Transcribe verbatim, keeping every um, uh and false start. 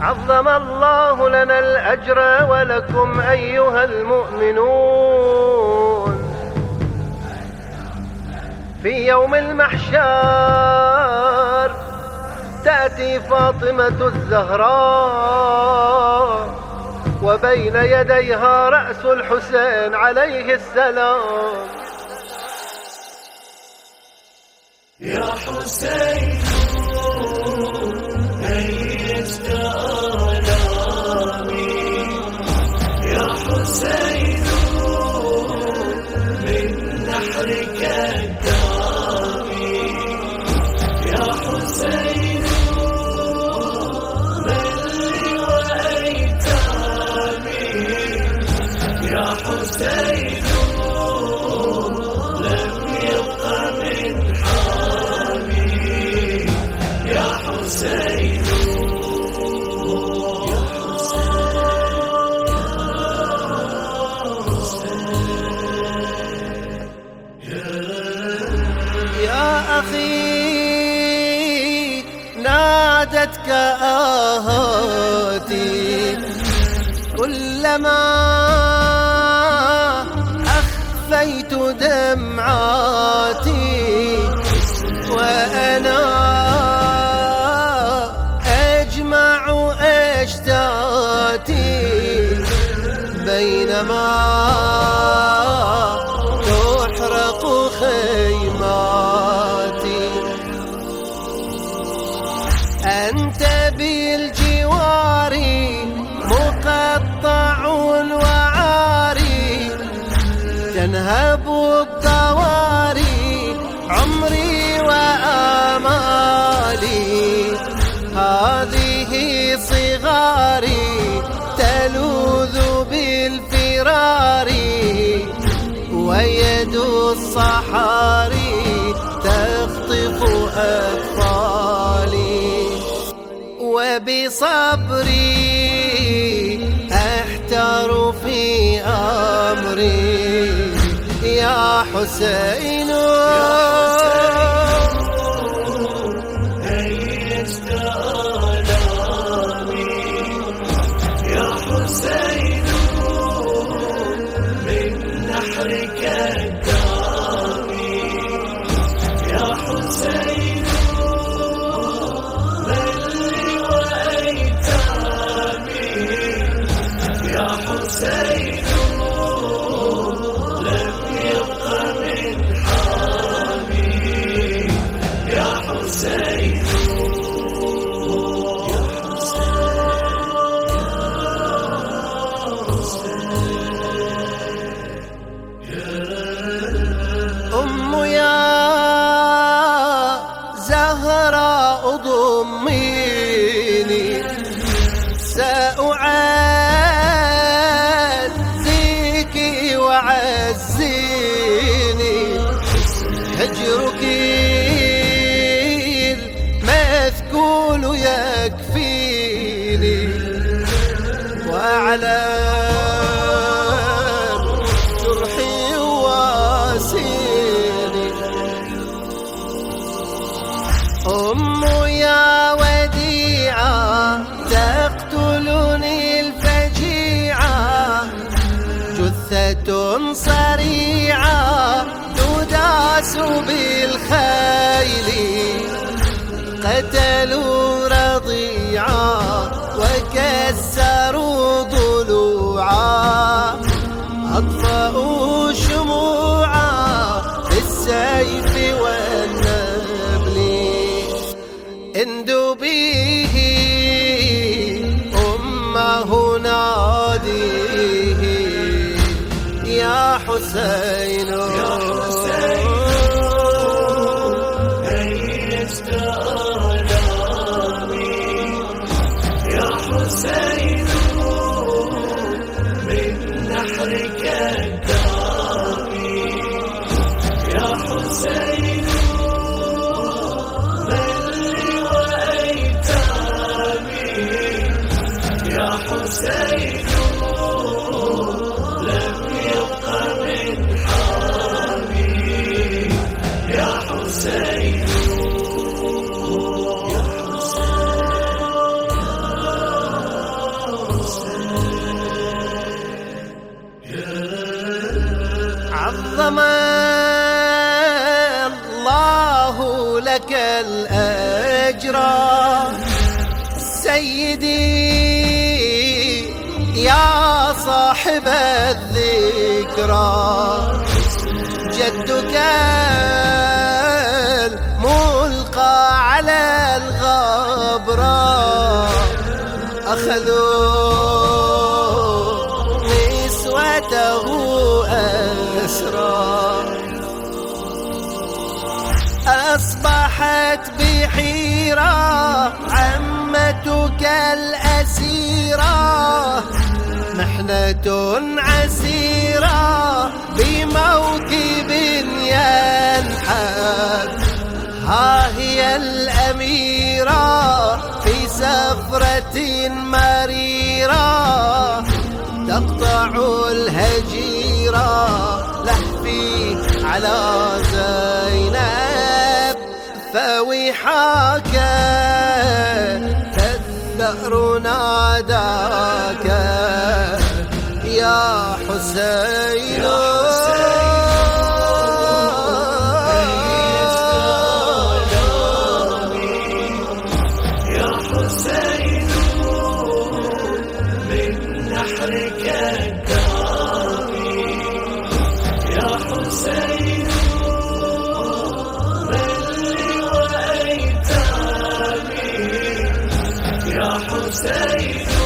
عظم الله لنا الأجر ولكم أيها المؤمنون. في يوم المحشر تأتي فاطمة الزهراء وبين يديها رأس الحسين عليه السلام. يا حسين أيست آلامي، يا حسين من نحرك الدامي، يا حسين من لي وأيتامي، يا حسين لم يبق من حامي، يا حسين يا أخي نادتك آهاتي كلما أخفيت دمعاتي، وأنا أجمع أشتاتي بينما تحرق خيماتي. أنت بالجوار مقطع وعاري، تنهب الضواري عمري وآمالي، هذه صغاري تلوذ بالفرار، ويد الصحاري تخطف أطفالي، وبصبري أحتار في أمري. يا حسين أيست آلامي، يا حسين من نحرك الدامي، يا حسين من لي وأيتامي، يا حسين لم يبق من حامي، يا حسين أم يا زهراء ضميني، سأعزيك وعزيني، هجرك المثقول يكفيني، وأعلى جرحي واسيني. أم يا وديعة تقتلني الفجيعة، جثة صريعة تداس بالخيل، قتلوا رضيعا وكسروا ضلوعا، أطفأوا شموعا بالسيف والنبل، اندبيه أمه ناديه. يا حسين يا حسين أيست آلامي، يا حسين من نحرك الدامي، يا حسين من لي وأيتامي، يا حسين لم يبق من حامي، الأجرى. سيدي يا صاحب الذكرى، جدك الملقى على الغبرة، أخذوا نسوته أسرى. أصبحت بحيرة عمتك الأسيرة، محنة عسيرة بموكب ينحت. ها هي الأميرة في سفرة مريرة، تقطع الهجيرة لهفي على زينب. فويحاك الثأر ناداك يا حسين. يا حسين من نحرك الدامي، يا حسين يا حسين